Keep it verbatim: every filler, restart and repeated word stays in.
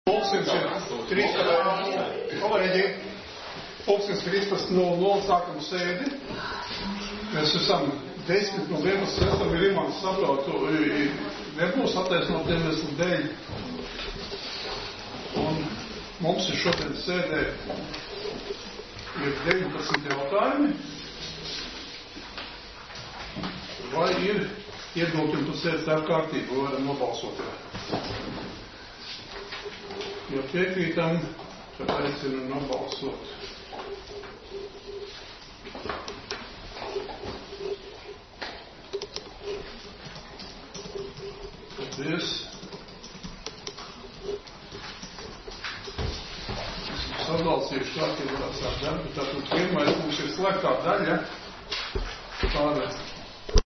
Pulkstens ir trīspadsmit. Kolēģi, pulkstens trīspadsmit nulle nulle sākam sēdi. Mēs esam desmit no vienpadsmit esam ir imants saprotu, nebūs attaisnot iemeslu dēļ. Un mums ir šodien sēdē ir deviņpadsmit jautājumi. Vai ir iebilkumi par sēdes darba kārtību, varam nobalsot? Ja piekrītam, tad aicinu nobalsot. Paldies. Esmu sadalsījuši kārtībā sāk darbu, tātad pirmais mums ir slēgtā daļa. Tāda